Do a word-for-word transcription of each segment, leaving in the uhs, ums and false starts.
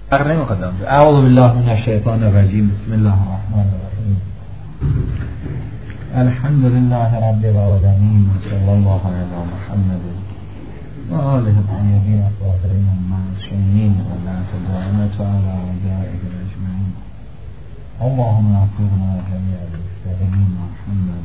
اعوذ بالله من الشیطان الرجیم. بسم الله الرحمن الرحیم. الحمد لله رب العالمین و صلی الله علی محمد و آله الطیبین الطاهرین المعصومین و لعنت دائمة علی اعدائهم اجمعین. اللهم اغفرنا جميع المستقیمین محمد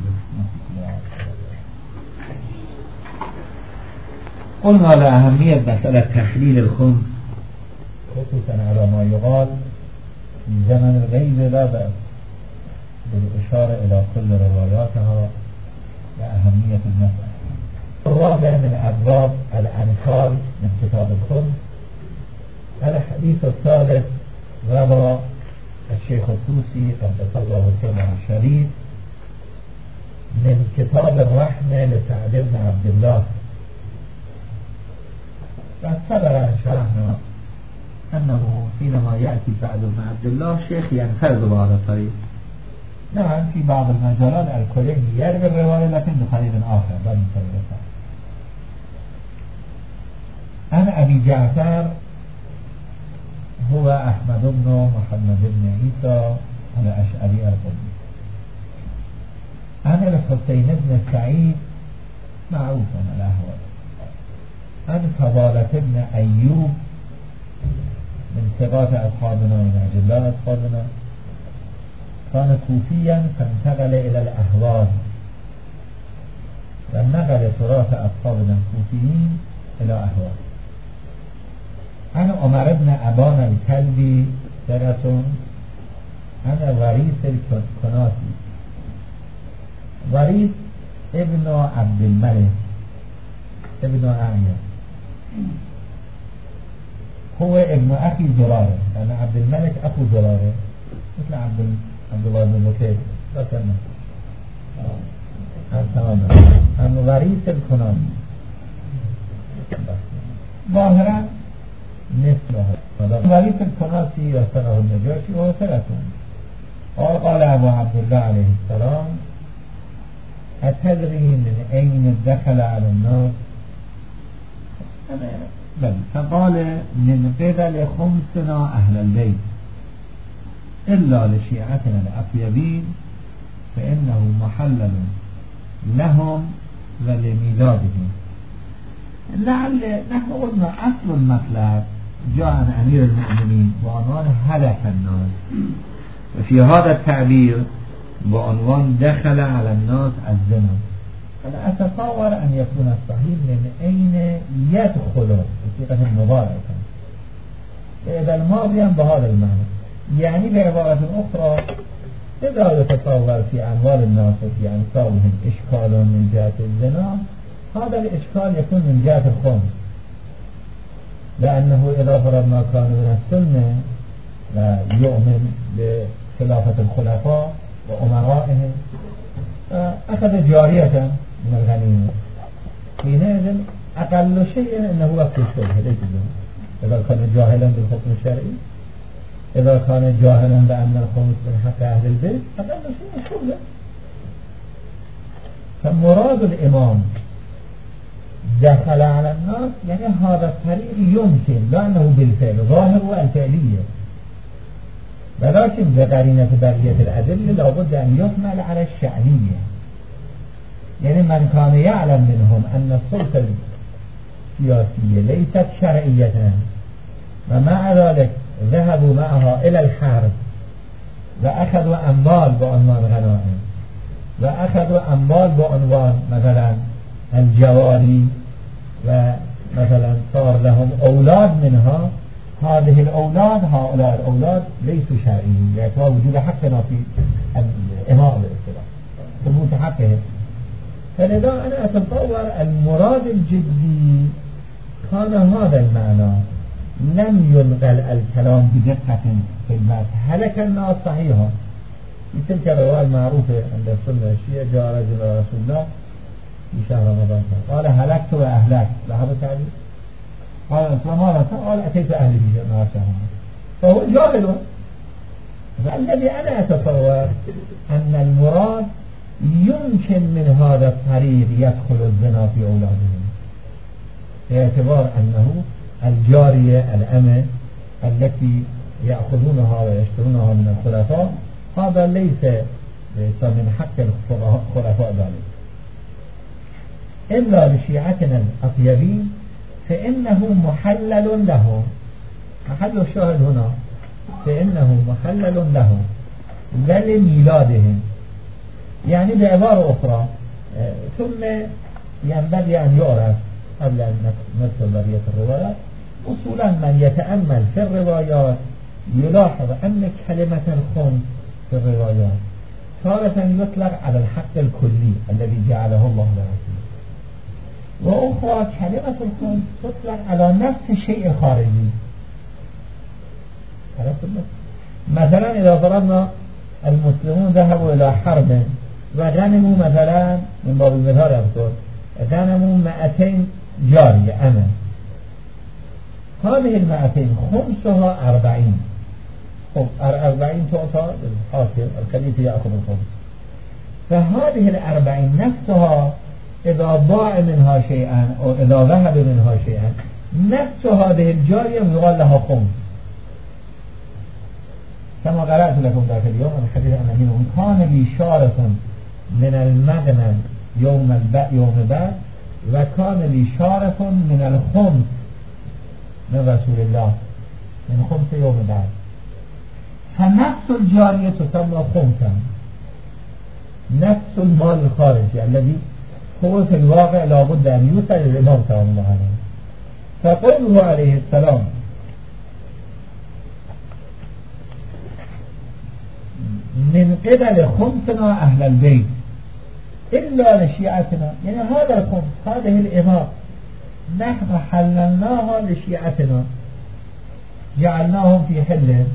قلنا لأهمیت مسئله تحلیل الخمس خصوصا على ما يقال في زمن الغيب لا بأس بالإشارة إلى كل رواياتها وأهمية المسألة. الرابع من أبواب الأنفال من كتاب الخمس الحديث الثالث روى الشيخ الطوسي قدس الله سره الشريف من كتاب الرحمة لسعد بن عبد الله فسبق أن شرحنا أنه حينما يأتي سعد بن عبد الله شيخ ينفرد بهذا الطريق. نعم في بعض المجالات الكلي يروي الرواية لكن بطريق آخر بل من طريق آخر. أنا أبي جعفر هو أحمد بن محمد بن عيسى الأشعري القدي. أنا الحسين بن سعيد معروف الأهوال. أنا فضالة بن أيوب من ثقات أصحابنا من أجلاء أصحابنا كان كوفيا فانتقل إلى الأهوال ونقل تراث أصحابنا الكوفيين إلى أهوال. أنا عمر بن أبان الكلبي ثقة. أنا وريث الكناسي وريث ابن عبد الملك ابن أعين هو ابن أخي زرارة لأن عبد الملك أخو زرارة مثل عبد عبد الله بن مكيد لا تنم تماما أما وريث الكناني ظاهرا مثله وريث الكناسي يسره النجاشي وهو ثلاثون. قال أبو عبد الله عليه السلام أتدري من أين دخل على الناس؟ بل فقال من قبل خمسنا أهل البيت إلا لشيعتنا الأطيبين فإنه محلل لهم ولميلادهم. لعل نحن قلنا أصل المطلب جاء عن أمير المؤمنين بعنوان هلك الناس وفي هذا التعبير بعنوان دخل على الناس الزنا. أنا أتصور أن يكون الصحيح من أين يدخل بصيغة مضارعة إذا الماضي بهذا المعنى، يعني بعبارة أخرى إذا يتصور في أموال الناس في أنصابهم إشكال من جهة الزنا هذا الإشكال يكون من جهة الخمس، لأنه إذا فرضنا كان من السنة ويؤمن بخلافة الخلفاء وأمرائهم أخذ جارية من الغنيمة حينئذ أقل شيء أنه وقت الشبه ليس الزنا. إذا كان جاهلا بالحكم الشرعي إذا كان جاهلا بأن الخمس من حق أهل البيت أقل شيء الشبه. فمراد الإمام دخل على الناس يعني هذا الطريق يمكن لأنه بالفعل ظاهر الفعلية، ولكن بقرينة بقية الأدلة لابد أن يحمل على الشأنية، يعني من كان يعلم منهم أن السلطة السياسية ليست شرعية ومع ذلك ذهبوا معها إلى الحرب وأخذوا أموال بعنوان غنائم وأخذوا أموال بعنوان مثلا الجواري ومثلا صار لهم أولاد منها، هذه الأولاد هؤلاء الأولاد ليسوا شرعيين يعتبر وجود حقنا في الإماء بالاصطلاح ثبوت حقهم. فلذا أنا أتصور المراد الجدي كان هذا المعنى، لم ينقل الكلام بدقة في المعنى. هلك الناس صحيحا في تلك الرواية المعروفة عند السنة الشيعة جاء رجل رسول الله في شهر رمضان قال هلكت وأهلكت لاحظ التعبير قال ماذا قال أتيت أهلي في نهار شهر فهو جاهل. فالذي أنا أتصور أن المراد يمكن من هذا الطريق يدخل الزنا في أولادهم باعتبار أنه الجارية الأمة التي يأخذونها ويشترونها من الخلفاء هذا ليس من حق الخلفاء ذلك إلا لشيعتنا الأطيبين فإنه محلل له. محل الشاهد هنا فإنه محلل له ولميلادهم، يعني بعبارة أخرى ثم ينبغي أن يعرف قبل أن ندخل بقية الروايات أصولا من يتأمل في الروايات يلاحظ أن كلمة الخمس في الروايات تارة يطلق على الحق الكلي الذي جعله الله لرسوله، وأخرى كلمة الخمس تطلق على نفس الشيء الخارجي. مثلا إذا ضربنا المسلمون ذهبوا إلى حرب وغنموا مثلا من باب المثال أذكر غنموا مئتين جارية أمن، هذه المئتين خمسها أربعين، خب أربعين تعطى للحاكم الخليفة يأخذ الخمس، فهذه الأربعين نفسها إذا ضاع منها شيئا أو إذا ذهب منها شيئا نفس هذه الجارية يقال لها خمس. كما قرأت لكم ذاك اليوم الحديث عن أمين كان لي شارف من المغنم يوم الب... يوم بعد وكان لي شارف من الخمس من رسول الله من خمس يوم بعد، فنفس الجارية تسمى خمسا، نفس المال الخارجي الذي هو في الواقع لابد أن يوصل للإمام صلى الله عليه وسلم. فقوله عليه السلام من قبل خمسنا أهل البيت إلا لشيعتنا، يعني هذا الخمس هذه الإمام نحن حللناها لشيعتنا جعلناهم في حل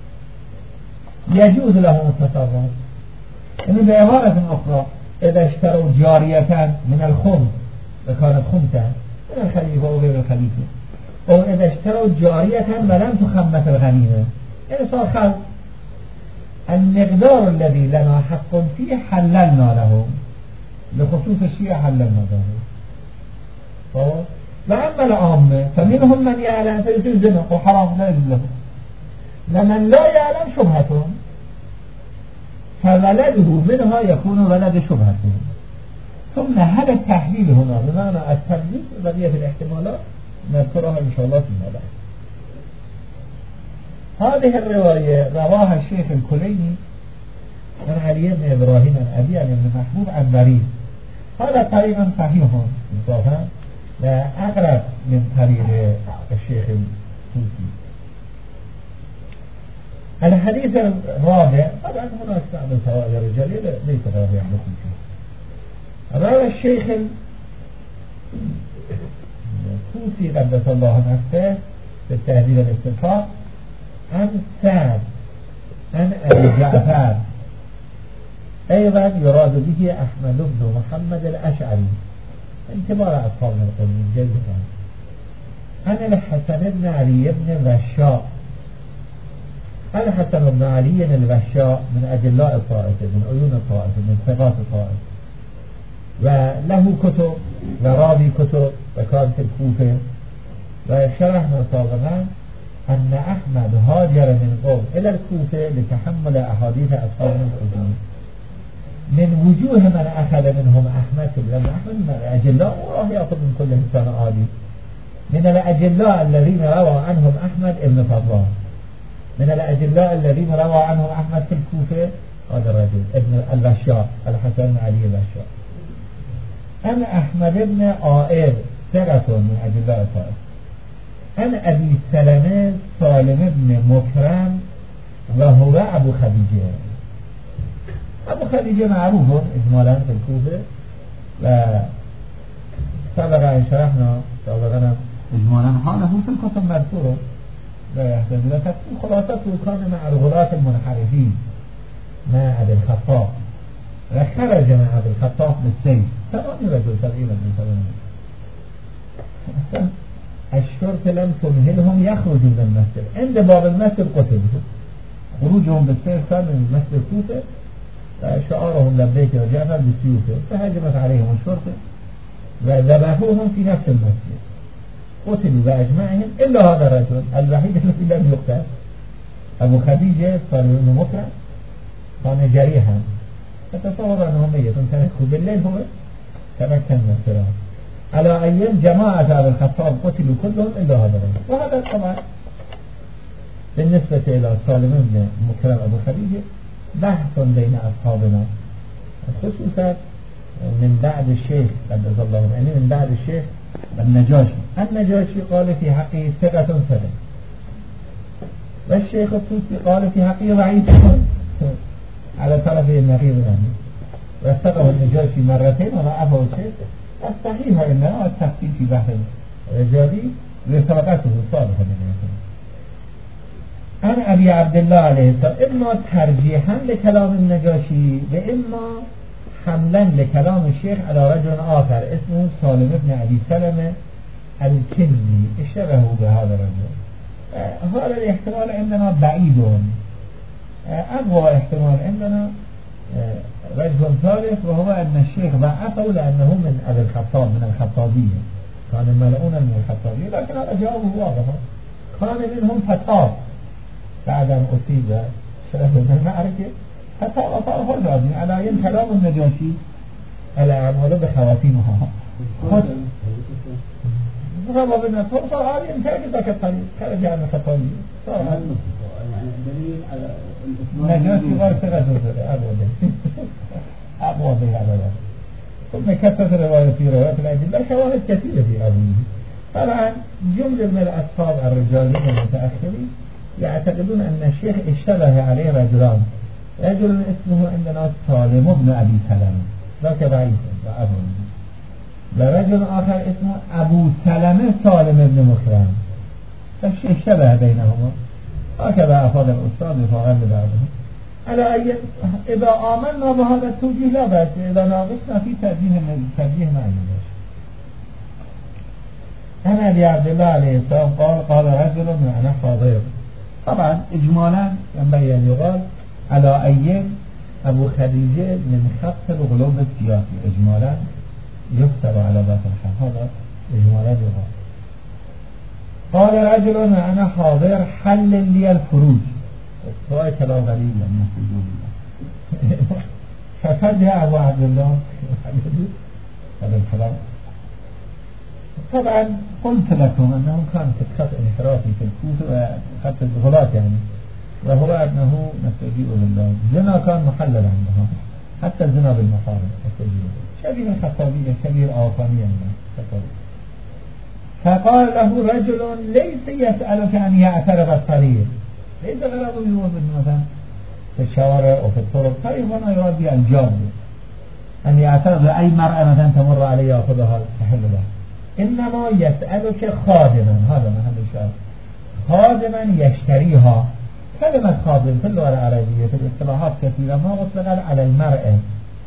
يجوز لهم التصرف. يعني بعبارة أخرى إذا اشتروا جارية من الخمس وكانت خمسة من الخليفة أو غير الخليفة، أو إذا اشتروا جارية ولم تخمس الغنيمة يعني صار خلق، المقدار الذي لنا حق فيه حللنا له، لخصوص الشيعة حللنا له. وأما العامة فمنهم من يعلم في الزنا وحرام لا يجوز له، لمن لا يعلم شبهته فولده منها يكون ولد شبهته. ثم هذا التحليل هنا بمعنى التبليغ بقية الاحتمالات نذكرها إن شاء الله فيما بعد. هذه الرواية رواها الشيخ الكليني عن علي بن إبراهيم عن أبي علي بن محبوب عن مريض، هذا طريق صحيح انصافا وأقرب من طريق الشيخ الطوسي. الحديث الرابع طبعا هناك بعض الفوائد الرجالية ليس رابع مثل فيه. روى الشيخ الطوسي قدس الله نفسه بالتهذيب الاستنفاق عن سعد عن أبي جعفر أيضا يراد به أحمد بن محمد الأشعري انتبار أصحابنا القرنين جيدا عن الحسن بن علي بن الرشاء. الحسن بن علي الرشاء من أجلاء الطائفة من عيون الطائفة من ثقات الطائفة، وله كتب وراوي كتب وكان في الكوفة، وشرحنا سابقا أن أحمد هاجر من قوم إلى الكوفة لتحمل أحاديث أصحابنا الكوفيين. من وجوه من أخذ منهم أحمد لأن أحمد من الأجلاء وراح يأخذ من كل إنسان عادي. من الأجلاء الذين روى عنهم أحمد ابن فضلان، من الأجلاء الذين روى عنهم أحمد في الكوفة هذا الرجل ابن البشار الحسن علي البشار. أنا أحمد بن آئر ثقة من أجلاء الطائف. أنا أبي سلمة سالم بن مكرم وهو أبو خديجة. أبو خديجة معروف إجمالا في الكوفة، وسبق أن شرحنا سابقا إجمالا حاله في الكتب مذكورة لا يحتاج إلى تفصيل. خلاصته كان مع الغلاة المنحرفين مع أبي الخطاب، وخرج مع أبي الخطاب بالسيف ثمانية رجل تقريبا من ثمانية. الشرطة لم تمهلهم يخرجوا من المسجد، عند باب المسجد قتلوا. خروجهم بالسيف كان من المسجد الكوفة، شعارهم لبيك يا جعفر بالسيوف، فهجمت عليهم الشرطة وذبحوهم في نفس المسجد، قتلوا بأجمعهم إلا هذا الرجل الوحيد الذي لم يقتل أبو خديجة صار له مكرم كان جريحا فتصور أنه ميت تركه بالليل هو تمكن من الفراق. على أيام جماعة أبي الخطاب قتلوا كلهم إلا هذا الرجل. وهذا طبعا بالنسبة إلى سالم بن مكرم أبو خديجة بحث بين أصحابنا خصوصا من بعد الشيخ قدس الله يعني من بعد الشيخ النجاشي. النجاشي قال في حقه ثقة ثقة، والشيخ الطوسي قال في حقه ضعيف على طرفه النقيض يعني، واستقه النجاشي مرتين وضعفه الشيخ. الصحيح إنما التفصيل في بحث الرجالي وثبته صالحا للإنسان. أنا أبي عبد الله عليه السلام إما ترجيحا لكلام النجاشي وإما حملا لكلام الشيخ على رجل آخر اسمه سالم بن أبي سلمة الكندي اشتبهوا بهذا الرجل. آه هذا الاحتمال عندنا بعيد. آه أقوى احتمال عندنا آه رجل ثالث، وهو أن الشيخ ضعفه لأنه من أبي الخطاب من الخطابية، كانوا ملؤون من الخطابية، لكن هذا جوابه واضح. كان منهم فتاة بعد أن أصيب شرف من المعركة فتاة أطاء فرجابي على ين كلام النجاشي الأعمال بخواتيمها خد رضا بنا صار هذه انتهت ذاك الطريق خرج عن الخطابية صار هذا دليل على نجاشي غير ثقة أبوه أبوه بهذا. ثم كثرت الرواية في روايات الأدلة شواهد كثيرة في أبوه. طبعا جملة من الأصحاب الرجالين المتأخرين يعتقدون أن الشيخ اشتبه عليه رجلان، رجل اسمه عندنا سالم بن أبي سلمة ذاك ضعيف ضعفه، ورجل آخر اسمه أبو سلمة سالم بن مكرم، فالشيخ اشتبه بينهما. هكذا أفاد الأستاذ وفاقد بعضهم. على أي إذا آمنا بهذا التوجيه لا بأس، إذا ناقصنا في ترجيح ترجيح ما عندناش. أنا أبي عبد الله عليه السلام قال قال رجل أنا حاضر. طبعا إجمالا ينبغي أن يقال على أيام أبو خديجة من خط الغلوب السياسي، إجمالا يكتب على ذات الحال، هذا إجمالا يقال. قال رجل أنا حاضر حل لي الخروج. هو كلام غريب يعني ففجأة أبو عبد الله هذا الكلام. طبعا قلت لكم أنه كان في خط انحرافي في الكوفة وخط الغلاط يعني، وهو أنه نستجيء بالله الزنا كان محلل عندها، حتى الزنا بالمحارم شبيه الخطابية شبيه الآفانية يعني. فقال له رجل ليس يسألك أن يعترض الطريق، ليس غرضه يوجد مثلا في الشوارع وفي الطرق طريق وما يراد بها الجامع أن يعترض أي مرأة مثلا تمر عليه يأخذها تحل له، إنما يسألك خادما. هذا محل الشاهد، خادما يشتريها. كلمة خادم في اللغة العربية في الاصطلاحات كثيرة ما أطلقت على المرأة،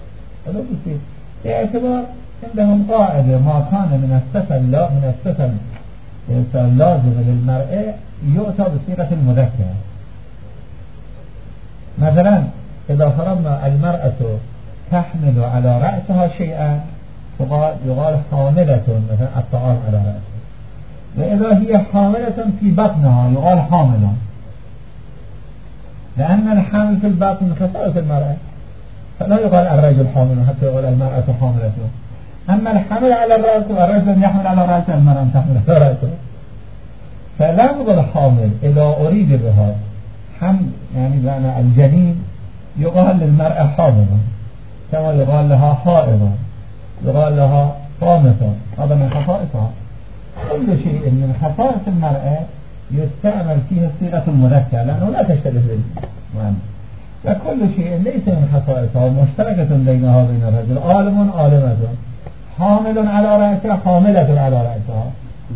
باعتبار عندهم قاعدة ما كان من الصفة من الصفة اللازمة للمرأة يؤتى بصيغة المذكر. مثلا إذا فرضنا المرأة تحمل على رأسها شيئا يقال حاملة مثلا الطعام على رأسها، وإذا هي حاملة في بطنها يقال حاملة، لأن الحامل في البطن خصائص المرأة، فلا يقال الرجل حامل حتى يقول المرأة حاملة. أما الحمل على الرأس الرجل يحمل على رأس المرأة تحمل على رأسه. فلفظ الحامل إذا أريد بها حمل يعني بمعنى الجنين يقال للمرأة حاملة، كما يقال لها حائضة، يقال لها قامتة، هذا من خصائصها. كل شيء من خصائص المرأة يستعمل فيه صيغة المذكر لأنه لا تشتبه بالمعنى، وكل شيء ليس من خصائصها مشتركة بينها وبين الرجل. عالم عالمة، حامل على رأسها حاملة على رأسها.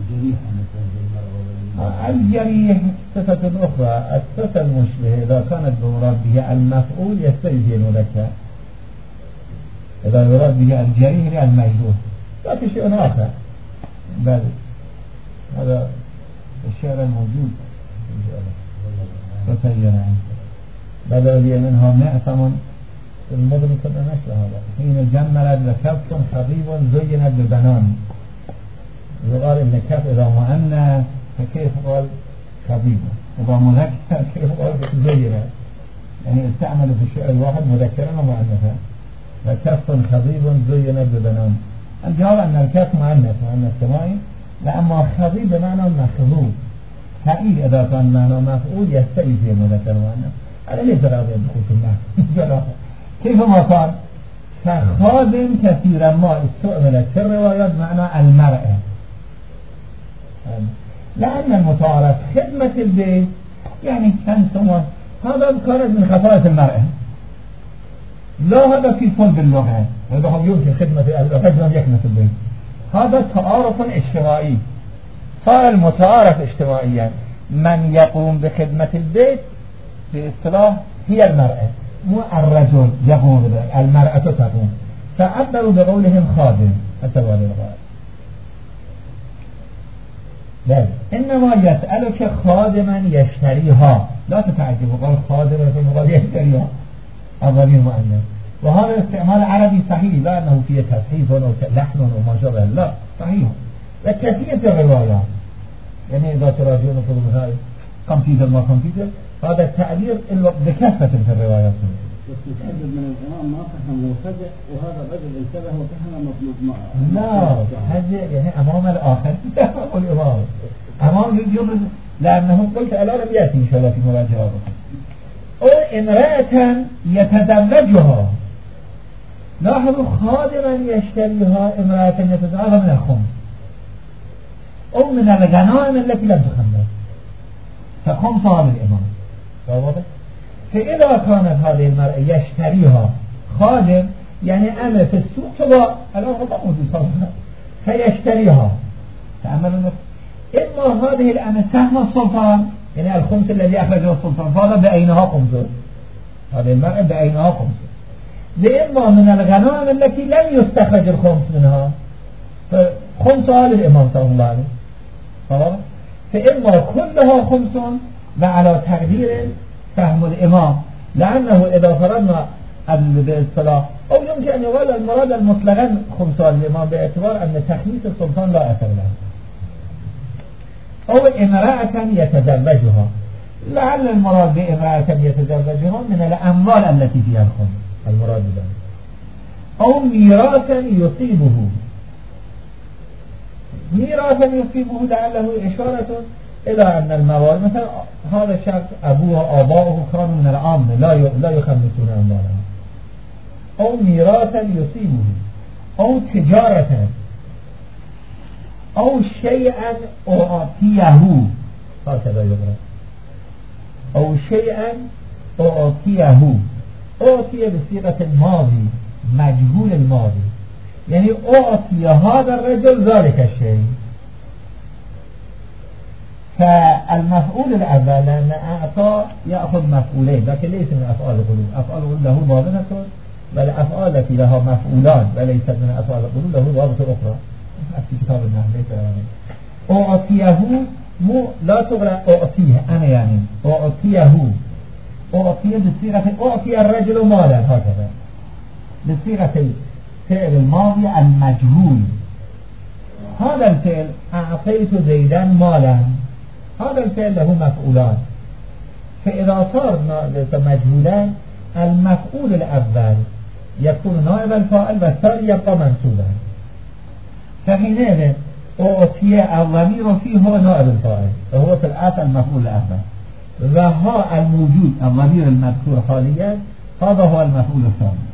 الجريح صفة أخرى، الصفة المشبهة إذا كانت بمراد بها المفعول يستوي به المذكر، إذا يراد به الجريح هي المجروح، لا في شيء آخر. بل هذا الشعر الموجود فتينا بدأ لي منها معثم في المغني كنا نشر هذا حين جملت لكف خضيب زينت ببنان. يقال إن كف إذا مؤنث فكيف قال خضيب؟ وبقى مذكر كيف زينا يعني استعمل في الشعر الواحد مذكرا ومؤنثا وكف خضيب زين ببنان. الجواب أن الكف مؤنث مؤنث سماعي، لأما خضيب بمعنى مخضوب، فعيل إذا كان معنى مفعول يستوي في مذكر ومؤنث. هذا ليس راضي يدخل في المعنى كيف ما كان. فخادم كثيرا ما استعملت في الروايات معنى المرأة، لأن المتعارف خدمة البيت يعني كنسوة، هذا كانت من خصائص المرأة، لا هذا في صلب اللغة، هذا هم يمكن خدمة الرجل يخدم البيت، هذا تعارف اجتماعي. صار المتعارف اجتماعيا من يقوم بخدمة البيت باصطلاح هي المرأة، مو الرجل يقوم بذلك، المرأة تقوم، فعبروا بقولهم خادم حتى هذا الغاية. لا إنما يسألك خادما يشتريها، لا تتعجب وقال خادما فقال يشتريها الضمير مؤنث، وهذا استعمال عربي صحيح، لا أنه فيه تصحيف ولحن وما شابه، لا صحيح. وكثير في الروايات يعني إذا تراجعون في المثال كمبيوتر ما كمبيوتر، هذا التعبير بكثرة في الروايات. متعدد من الإمام ما فهم وفزع، وهذا الرجل انتبه وفهم مطلوب معه. لا هذا يعني أمام الآخر أمام الإمام أمام يجب، لأنه قلت الآن يأتي إن شاء الله في مراجعة أو امرأة يتزوجها. لاحظوا خادما يشتريها امرأة يتزوجها من الخمس أو من الغنائم التي لم تخمس، فخمس هذا الإمام واضح. فإذا كانت هذه المرأة يشتريها خادم يعني أمر في السوق تباع الآن هذا موجود صراحة، فيشتريها تأملوا نفسه. إما هذه الأمر سهم السلطان يعني الخمس الذي أخرجه السلطان فهذا بأينها خمسه، هذه المرأة بأينها خمسه، لإما من الغنائم التي لم يستخرج الخمس منها، فخمس آل الإمام صلى الله عليه وسلم، فإما كلها خمس وعلى تقدير فهم الإمام، لأنه إذا فرضنا بالاصطلاح أو يمكن أن يقال المراد المطلقا خمس آل الإمام باعتبار أن تخميس السلطان لا أثر له. أو امرأة يتزوجها، لعل المراد بامرأة يتزوجها من الأموال التي فيها الخمس المراد ذلك. أو ميراثا يصيبه، ميراثا يصيبه لعله إشارة إلى أن الموارد مثلا هذا الشخص أبوه آباؤه كانوا من العام لا لا يخمسون أموالهم. أو ميراثا يصيبه، أو تجارة، أو شيئا أعطيه، هكذا يقرأ، أو شيئا أعطيه، أعطي بصيغة الماضي مجهول الماضي، يعني أعطي هذا الرجل ذلك الشيء. فالمفعول الأول لأن أعطى يأخذ مفعولين، لكن ليس من أفعال القلوب، أفعال القلوب له ضابطة، بل أفعال التي لها مفعولان وليست من أفعال القلوب له ضابطة أخرى في كتاب النحو ليس يعني. أعطيه مو لا تقرأ أعطيه أنا يعني أعطيه، أعطيه بصيغة أعطي الرجل مالا هكذا بصيغة فعل الماضي المجهول. هذا الفعل أعطيت زيدا مالا، هذا الفعل له مفعولان، فإذا صار مجهولا المفعول الأول يكون نائب الفاعل والثاني يبقى منصوبا، فحينئذ أعطي الضمير فيه هو نائب الفاعل وهو في الأصل المفعول الأول، وها الموجود الضمير المذكور حاليا هذا هو المفعول الثاني.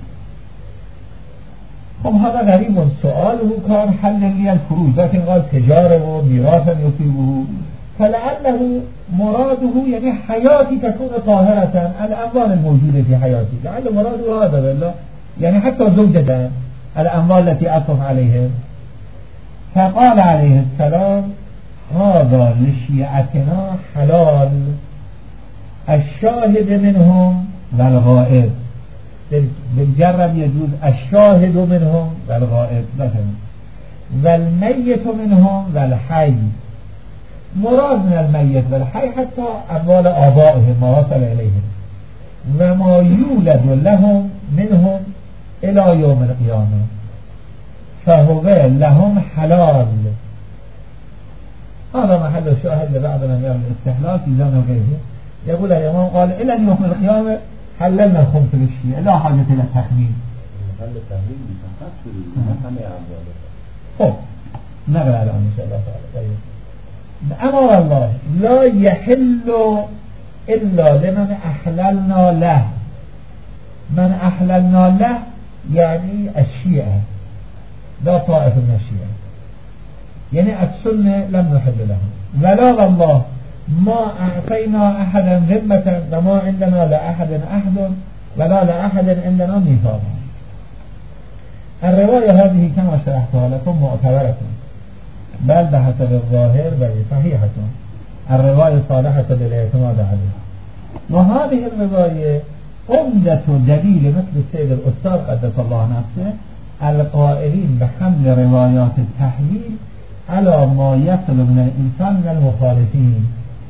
خب هذا غريب، سؤاله كان حل لي الفروج، لكن قال تجارة وميراثا يصيبه، فلعله مراده يعني حياتي تكون طاهرة، الأموال الموجودة في حياتي، لعل مراده هذا بالله يعني حتى زوجة الأموال التي أطف عليها. فقال عليه السلام هذا لشيعتنا حلال، الشاهد منهم والغائب، بالجرم يجوز الشاهد منهم والغائب مثلا، والميت منهم والحي. مراد من الميت والحي حتى أموال آبائهم ما وصل إليهم، وما يولد لهم منهم إلى يوم القيامة فهو لهم حلال. هذا محل الشاهد لبعض من يرى الاستحلال في زمن وغيره. يقول الإمام قال إلى يوم القيامة حللنا الخمس للشيعة لا حاجة إلى التخمين. محل التخمين فقط في المحل أعماله. خب نقرأ الآن إن شاء الله تعالى. أمر الله لا يحل إلا لمن أحللنا له. من أحللنا له يعني الشيعة، لا طائفة من الشيعة، يعني السنة لم نحل لهم. ولا الله ما أعطينا أحدا ذمة وما عندنا لأحد أحد ولا لأحد عندنا ميثاق. الرواية هذه كما شرحتها لكم معتبرة بل بحسب الظاهر بل صحيحة، الرواية صالحة للاعتماد عليها. وهذه الرواية عمدة دليل مثل السيد الأستاذ قدس الله نفسه القائلين بحمل روايات التحليل على ما يصل من الإنسان من المخالفين.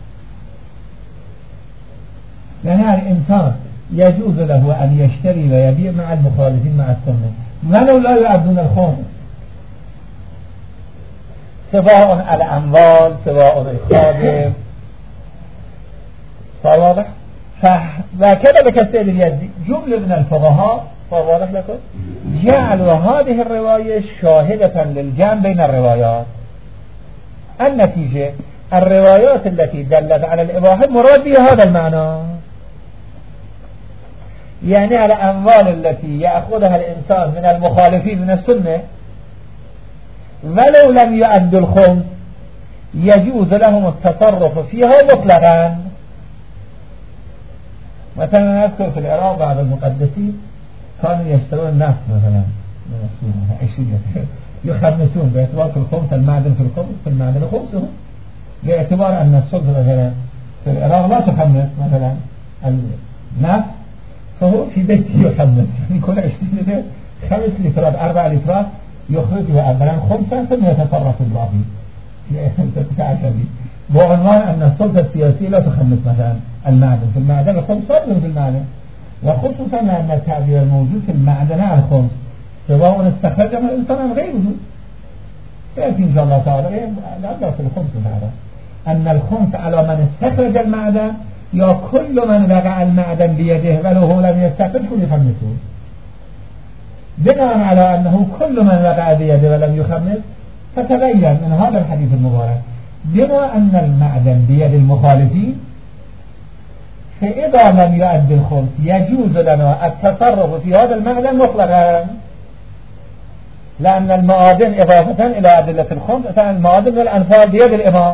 يعني الإنسان يجوز له أن يشتري ويبيع مع المخالفين مع السنة ولو لا يؤدون الخمس، سواء الأموال سواء الخادم. فواضح؟ وكذا بكسر اليد جملة من الفقهاء فواضح لكم جعلوا هذه الرواية شاهدة للجمع بين الروايات. النتيجة الروايات التي دلت على الإباحة مراد بها هذا المعنى، يعني على الأموال التي يأخذها الإنسان من المخالفين من السنة ولو لم يؤدوا الخمس يجوز لهم التصرف فيها مطلقا. مثلا نذكر في العراق بعض المقدسين كانوا يشترون النفط مثلا من السنة عشرية يخمسون باعتبار في الخمس المعدن في الخمس في المعدن خمسه، باعتبار أن السلطة مثلا في العراق لا تخمس مثلا النفط فهو في بيته يخمس، يعني كل عشرين لتر خمس لترات أربع لترات يخرجها أولا خمسا ثم يتصرف الباقي بعنوان أن السلطة السياسية لا تخمس مثلا المعدن في المعدن الخمس صادر في المعدن، وخصوصا أن التعبير الموجود في المعدن على الخمس سواء استخرج من الإنسان أم غيره. فيأتي إن شاء الله تعالى لا في الخمس المعدن أن الخمس على من استخرج المعدن يا كل من وقع المعدن بيده ولو هو لم يستخرجه يخمسه، بناء على أنه كل من وقع بيده ولم يخمس فتبين من هذا الحديث المبارك بما أن المعدن بيد المخالفين فإذا لم يؤدي الخمس يجوز لنا التصرف في هذا المعدن مطلقا، لأن المعادن إضافة إلى أدلة الخمس المعادن والأنفال بيد الإمام،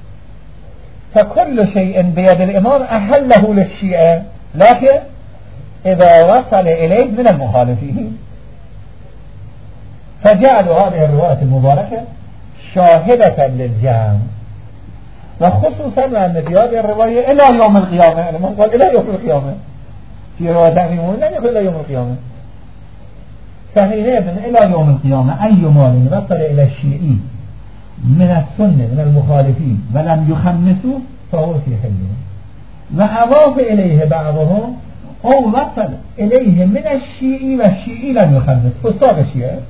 فكل شيء بيد الإمام أحله للشيعة لكن إذا وصل إليه من المخالفين. فجعلوا هذه الرواية المباركة شاهدة للجمع، وخصوصا أن في هذه الرواية إلى يوم القيامة، يعني من قال إلى يوم القيامة في رواية تعميمون لن يقول إلى يوم القيامة، فحينئذ إلى يوم القيامة أي مال وصل إلى الشيعي من السنة من المخالفين ولم يخمسوا فهو في حله. وأضاف إليه بعضهم أو وصل إليه من الشيعي والشيعي لم يخمس فصار الشيعي.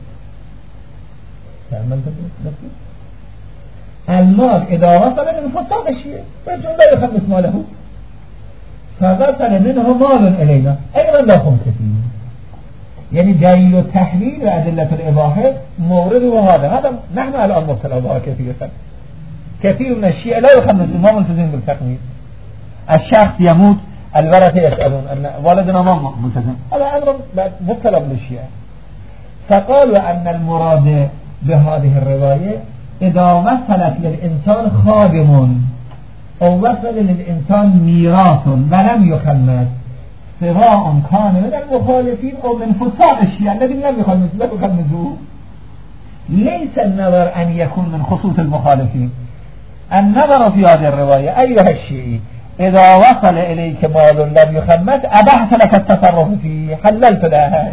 المال إذا وصل من فصار الشيعي فإنه لا يخمس ماله، فوصل منه مال إلينا أيضا لا خمس فيه. يعني دليل التحليل وأدلة الإباحة مورد وهذا هذا نحن الآن مبتلى بها كثيرا. كثير من الشيعة لا يخمسون ما ملتزم بالتقليد. الشخص يموت الورثة يسألون أن والدنا ما ملتزم، هذا أمر مبتلى بالشيعة. فقالوا أن المراد بهذه الرواية إذا وصلت للإنسان خادم أو وصل للإنسان ميراث ولم يخمس سواء كان من المخالفين أو من فساق الشيعة الذين لم يخمسوه، ليس النظر أن يكون من خصوص المخالفين. النظر في هذه الرواية أيها الشيعي إذا وصل إليك مال لم يخمس أبحت لك التصرف فيه حللت له.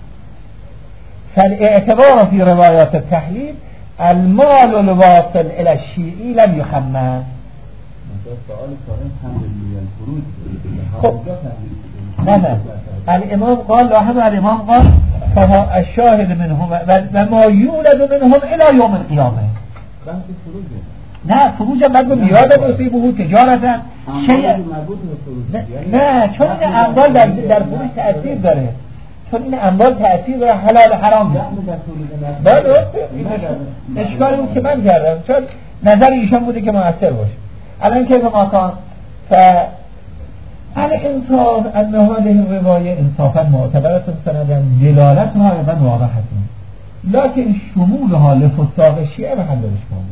فالاعتبار في روايات التحليل المال الواصل إلى الشيعي لم يخمس. مثلا الإمام قال لاحظ الإمام قال فهو الشاهد منهم وما يولد منهم إلى يوم القيامة. نه فروج بعد به میاد مصیبه تجارتا شیء مربوط به فروج. نه چون این اموال در در فروش تأثیر داره، چون این اموال تأثیر داره، حلال حرام بله. اشکال اون که من کردم چون نظر ایشان بوده که مؤثر باشه. الان که به ماکان ف الانصاف ان هذه الروايه انصافا معتبره سندا دلالتها ايضا واضحه، لكن شمولها لفساق الشيعه محل اشكال.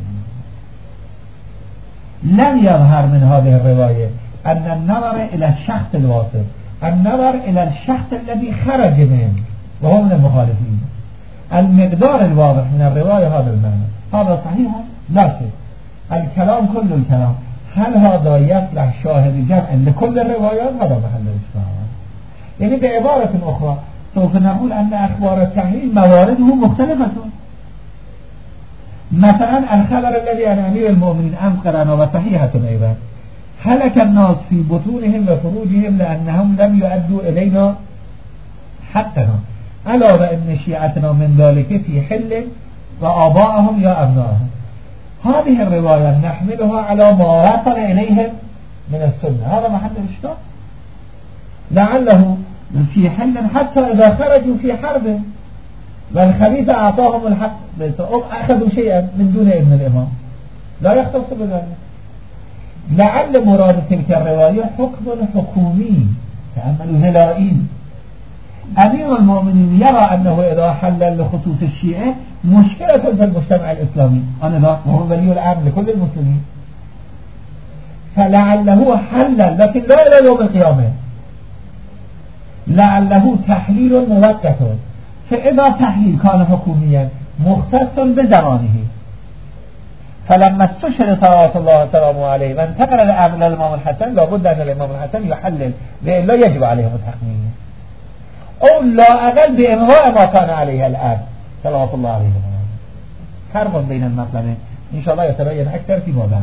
لم يظهر من هذه الروايه ان النظر الى الشخص الواصف، النظر الى الشخص الذي خرج منه وهو من المخالفين. المقدار الواضح من الروايه هذا المعنى، هذا صحيح، لكن الكلام كل الكلام هل هذا يصلح شاهد جمع لكل الروايات؟ هذا محل اشكال. يعني بعبارة أخرى سوف نقول أن أخبار التحليل موارده مختلفة. مثلا الخبر الذي عن أمير المؤمنين أنقرنا وصحيحة أيضا هلك الناس في بطونهم وفروجهم لأنهم لم يؤدوا إلينا حقنا، ألا وإن شيعتنا من ذلك في حل وآباءهم يا أبنائهم. هذه الرواية نحملها على ما وصل إليهم من السنة، هذا محل الاشتراك. لعله في حل حتى إذا خرجوا في حرب والخليفة أعطاهم الحق أخذوا شيئا من دون ابن الإمام لا يختص بذلك. لعل مراد تلك الرواية حكم حكومي تأملوا هلائين. أمير المؤمنين يرى أنه إذا حل لخصوص الشيعة مشكلة في المجتمع الإسلامي، أنا لا وهو ولي الأمر لكل المسلمين، فلعله حل لكن لا إلى يوم القيامة، لعله تحليل موقت. فإذا تحليل كان حكوميا مختص بزمانه، فلما استشهد صلوات الله وسلامه عليه وانتقل الأمر للإمام الحسن لابد أن الإمام الحسن يحلل لأن لا يجب عليهم التحميل أو لا أقل بإمهاء ما كان عليه الآن صلوات الله عليه وسلم. فرق بين المطلبين إن شاء الله يتبين أكثر في موضوع.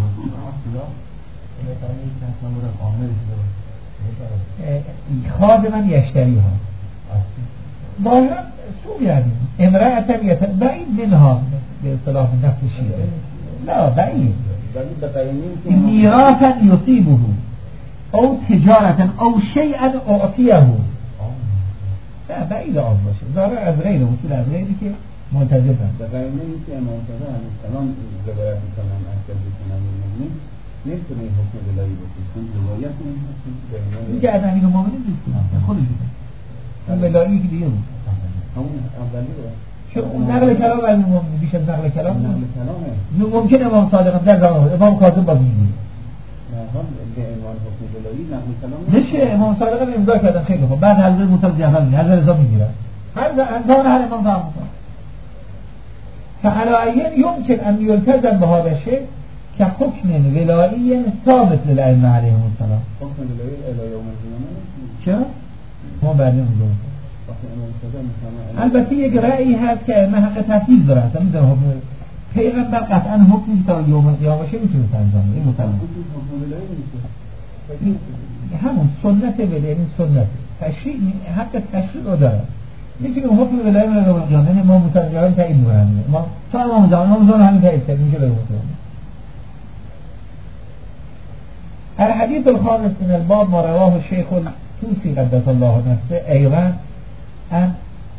خادما يشتريها ظاهرا سوء يعني امرأة بعيد منها باصطلاح النفس الشيعي، لا بعيد ميراثا يصيبه أو تجارة أو شيئا أعطيه، لا بعيد عن باشه ظاهر از غیر وصول از غیری که منتظرن. بقیه نمیشه منتظر علیه السلام روایت میکنن اکثر بکنن المؤمنین نمیتونه حکم ولایی بکنن چون روایت نمیشه دیگه از امیر المؤمنین نیست خودش بودن اون ولایی که دیگه بود همون اولی رو چون اون نقل کلام از المؤمنین بیش از نقل کلام نقل کلامه ممکن امام صادق در زمان امام کاظم باز میگه به عنوان حکم ولایی نقل کلام نشه. امام صادق رو امضا کردن خیلی خوب، بعد حضرت موسی جعفر میگه حضرت رضا میگیرن هر انسان هر امام فهم میکنه. فعلایین يمكن ان يلتزم بهذا الشيء كحكم ولائي ثابت للائمه عليهم السلام. حکم ولایی الی یوم القیامه چرا؟ ما بعدين نقول البته یک رأی هست که من حق تفصیل داره اصلا میدونم حکم پیغمبر قطعا حکمی تا یوم قیامت میتونه انجام بده. این مسلمان همون سنت ولایی، این سنت تشریع حق تشریع رو داره. میتونیم حکم ولایی رو رو جان نه ما متأسفانه تایید می‌کنیم. ما تا امام زمان امام زمان همین تایید کرد میشه بگم. الحديث الخامس من الباب ما رواه الشيخ الطوسي قدس الله نفسه أيضا عن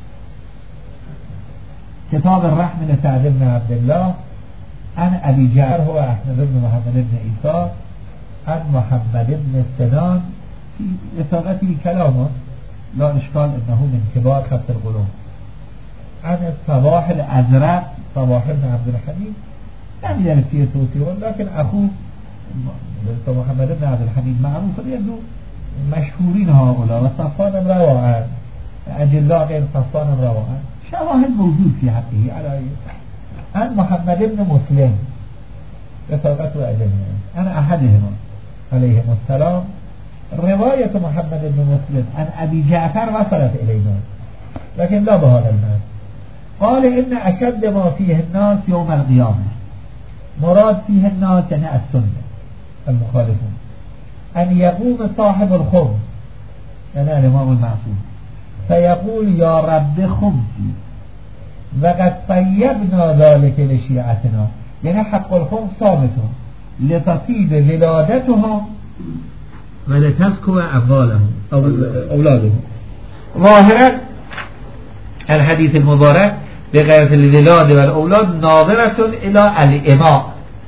كتاب الرحم لسعد بن عبد الله عن أبي جعفر هو أحمد بن محمد بن عيسى عن محمد بن السنان في إصابته كلامه لا إشكال أنه من كبار خط القلوب عن الصباح الأزرق صباح بن عبد الحميد لم يرد فيه الطوسي ولكن أخوه محمد بن عبد الحميد معروف لأنه مشهورين هؤلاء وصفان رواعا أجلاء غير صفان رواعا شواهد موجود في حقه على عن محمد بن مسلم بطاقة وأجلنا أنا أحدهما عليهم السلام. رواية محمد بن مسلم عن أبي جعفر وصلت إلينا لكن لا بهذا المعنى. قال إن أشد ما فيه الناس يوم القيامة مراد فيه الناس يعني السنة المخالفون أن يقوم صاحب الخبز أنا الإمام المعصوم فيقول يا رب خبزي وقد طيبنا ذلك لشيعتنا یعنی حق الخمس ثابتون لتطیب ولادتها و لتزکو اموالهم اولادهم. ظاهرا الحديث المبارك بغير الولاد والأولاد ناظرة إلى الإمام،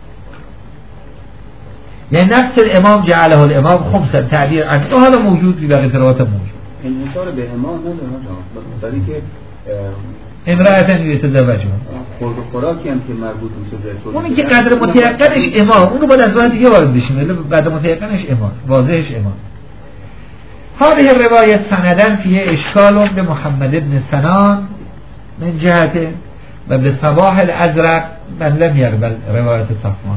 يعني نفس الإمام جعله الإمام خمسا تعبير عنه، وهذا موجود في باقي الروايات موجود. انحصار به امام نداره برای که امرأة یتزوجها خورد و خوراکی هم که مربوط میشه به اونی که قدر متیقنش امام، اونو باید از راه دیگه وارد بشیم، ولی قدر متیقنش امام، واضحش امام. هذه الرواية سنداً فيها إشكال بمحمد بن سنان من جهته وبصباح الأزرق من لم يقبل رواية صفوان.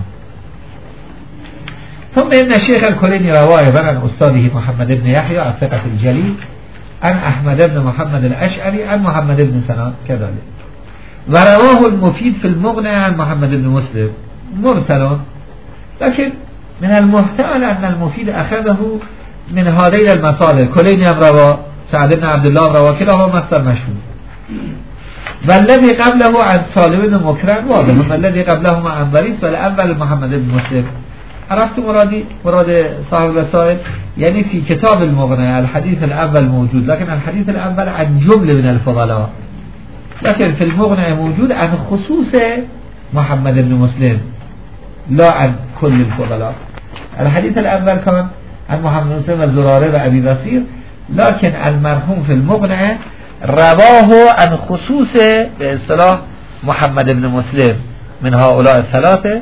ثم إن الشيخ الكليني رواه عن أستاذه محمد بن يحيى الثقة الجليل عن أحمد بن محمد الأشعري عن محمد بن سنان كذلك، ورواه المفيد في المغنى عن محمد بن مسلم مرسل، لكن من المحتمل أن المفيد أخذه من هذين المصادر. كليني هم روا، سعد بن عبد الله روا، كلاهما مصدر مشهور. والذي قبله عن سالم بن مكرم واضح، والذي قبلهما عن بريس، والأول محمد بن مسلم. عرفت مرادي؟ مراد صاحب الوسائل يعني في كتاب المغنى الحديث الأول موجود، لكن الحديث الأول عن جملة من الفضلاء، لكن في المغنى موجود عن خصوص محمد بن مسلم لا عن كل الفضلاء. الحديث الأول كان عن محمد بن مسلم الزراري وأبي بصير، لكن المرحوم في المغنى رواه عن خصوص باصطلاح محمد بن مسلم من هؤلاء الثلاثة.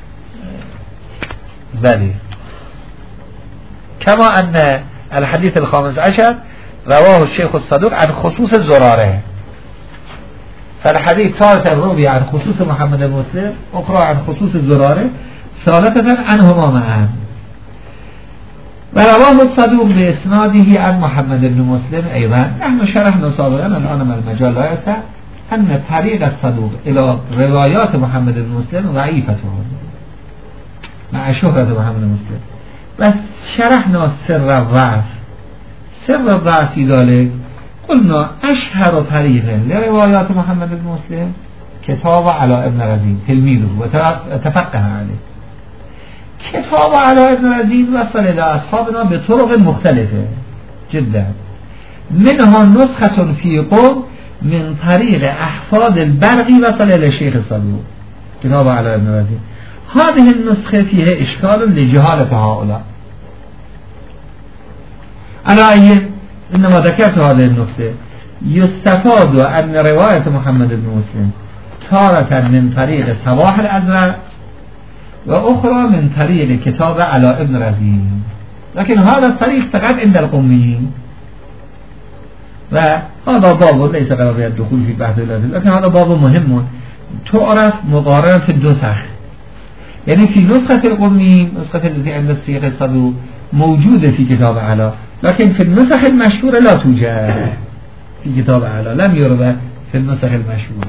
بلي كما أن الحديث الخامس عشر رواه الشيخ الصدوق عن خصوص الزراري، فالحديث تارة روي عن خصوص محمد بن مسلم، أخرى عن خصوص الزراري، ثالثة عنهما معا. ورواه الصدوق بإسناده عن محمد بن مسلم أيضا. نحن شرحنا سابقا الآن من المجال لا يسع أن طريق الصدوق إلى روايات محمد بن مسلم ضعيفة مع شهرة محمد بن مسلم، بس شرحنا سر الضعف. سر الضعف في ذلك قلنا أشهر طريق لروايات محمد بن مسلم كتاب على ابن رزين تلميذه وتفقه عليه. كتاب على ابن رزين وصل إلى أصحابنا بطرق مختلفة جدا، منها نسخة في قوم من طريق أحفاد البرغي وصل إلى الشيخ الصدوق كتاب على ابن رزين. هذه النسخة فيها إشكال لجهالة هؤلاء. أنا أيه إنما ذكرت هذه النقطة يستفاد أن رواية محمد بن مسلم تارة من طريق صباح الأزرق وأخرى من طريق كتاب على ابن رزين، لكن هذا الطريق فقط عند القميين، وهذا باب ليس قرار الدخول في بحث اللازم، لكن هذا باب مهم تعرف مقارنة في النسخ. يعني في نسخة القمي، نسخة التي عند الشيخ الصدوق موجودة في كتاب على، لكن في النسخ المشهورة لا توجد في كتاب على، لم يروى في النسخ المشهورة.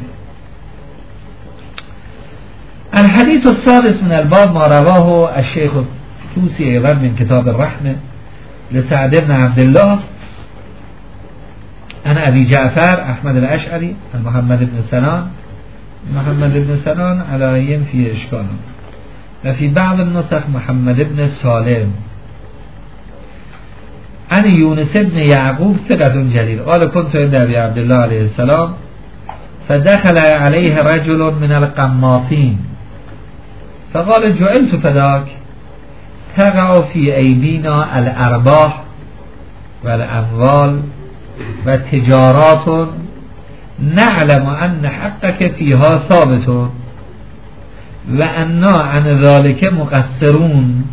الحديث السادس من الباب ما رواه الشيخ الطوسي أيضا من كتاب الرحمة لسعد بن عبد الله أنا أبي جعفر أحمد الأشعري محمد بن سنان. محمد بن سنان على ين في إشكال، وفي بعض النسخ محمد بن سالم عن يونس بن يعقوب ثقة جليل قال كنت عند أبي عبد الله عليه السلام فدخل عليه رجل من القماطين فقال جعلت فذاك تقع في أيدينا الأرباح والأموال وتجارات نعلم أن حقك فيها ثابت وأننا عن ذلك مقصرون.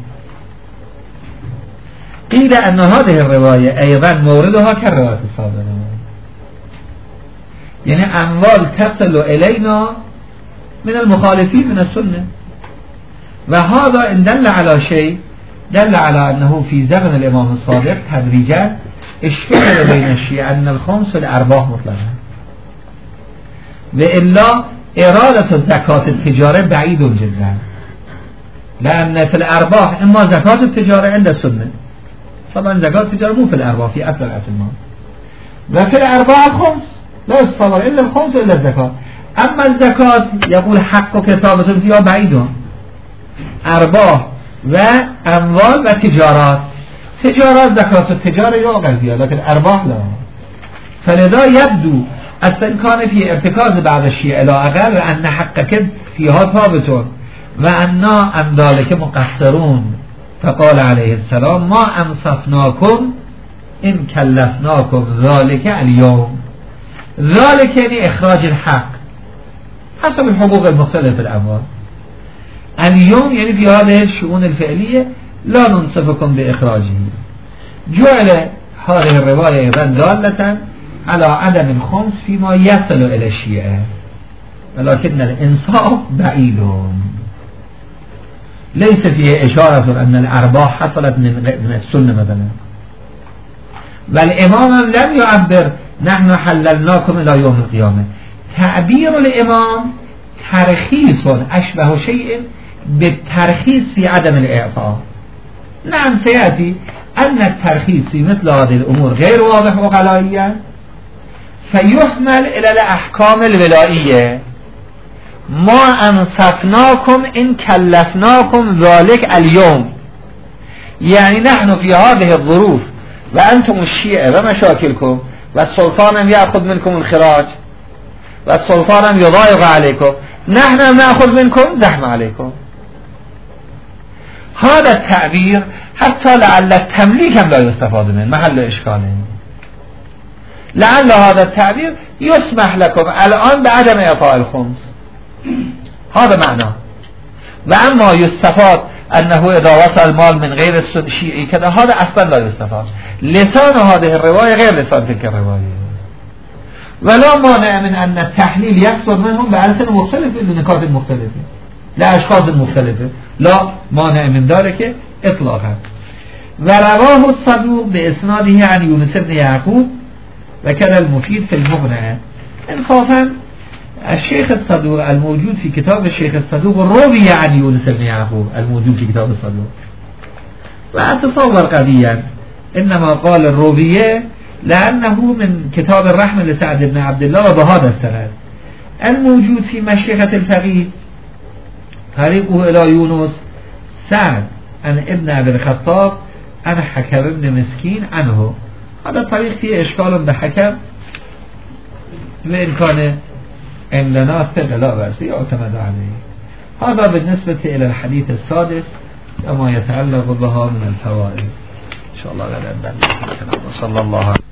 قيل أن هذه الرواية أيضا موردها كالرواية السابقة، يعني أموال تصل إلينا من المخالفين من السنة، وهذا إن دل على شيء دل على أنه في زمن الإمام الصادق تدريجا اشتهر بين الشيعة أن الخمس الأرباح مطلقا، وإلا إرادة الزكاة التجارة بعيد جدا، لأن في الأرباح إما زكاة التجارة عند السنة، طبعا زكاة التجارة مو في الأرباح في أصل الأصل ما، وفي الأرباح الخمس لا يستطيع إلا الخمس إلا الزكاة، اما الزکات یقول حق و کتابتون فیها بعیدون، ارباح و اموال و تجارات. تجارات زکات و تجاره یا قضیه لیکن ارباح لا. فلذا یبدو اصلا کان فی ارتکاز بعض الشیعه الی اقل و ان حقک فیها ثابتون و انا عن ذلک مقصرون. فقال علیه السلام ما انصفناکم ان کلفناکم ذلک الیوم. ذلك یعنی اخراج الحق حسب الحقوق المختلف الاموال. اليوم يعني في هذه الشؤون الفعلية لا ننصفكم بإخراجه. جعل هذه الرواية أيضا دالة على عدم الخمس فيما يصل إلى الشيعة، ولكن الإنصاف بعيد، ليس فيه إشارة أن الأرباح حصلت من السنة مثلا. والإمام لم يعبر نحن حللناكم إلى يوم القيامة. تعبير الإمام ترخيص أشبه شيء بالترخيص في عدم الإعطاء. نعم سيأتي أن الترخيص في مثل هذه الأمور غير واضح وغلائيا فيحمل إلى الأحكام الولائية. ما أنصفناكم إن كلفناكم ذلك اليوم، يعني نحن في هذه الظروف وأنتم الشيعة ومشاكلكم والسلطان يأخذ منكم الخراج والسلطان يضايق عليكم، نحن نأخذ منكم زحمة عليكم. هذا التعبير حتى لعل التمليك هم لا يستفاد منه، محل إشكاله. لعل هذا التعبير يسمح لكم الآن بعدم إعطاء الخمس، هذا معناه. وأما يستفاد أنه إذا وصل المال من غير الشيعي كذا، هذا أصلا لا يستفاد. لسان هذه الرواية غير لسان تلك الرواية. ولا مانع من أن التحليل يصدر منهم بألسن مختلفة لنكات مختلفة لأشخاص مختلفة، لا مانع من ذلك إطلاقا. ورواه الصدوق بإسناده عن يونس بن يعقوب وكذا المفيد في المغنى. انصافا الشيخ الصدوق الموجود في كتاب الشيخ الصدوق روي عن يونس بن يعقوب الموجود في كتاب الصدوق، وأتصور قضيا إنما قال الروية لأنه من كتاب الرحمة لسعد بن عبد الله وبهذا السند. الموجود في مشيخة الفقيه طريقه إلى يونس سعد عن ابن أبي الخطاب عن حكم بن مسكين عنه. هذا طريق فيه إشكال بحكم، وإن كان عندنا ثقة لا بأس يعتمد عليه. هذا بالنسبة إلى الحديث السادس وما يتعلق بها من الفوائد. إن شاء الله غدا. صلى الله عليه وسلم.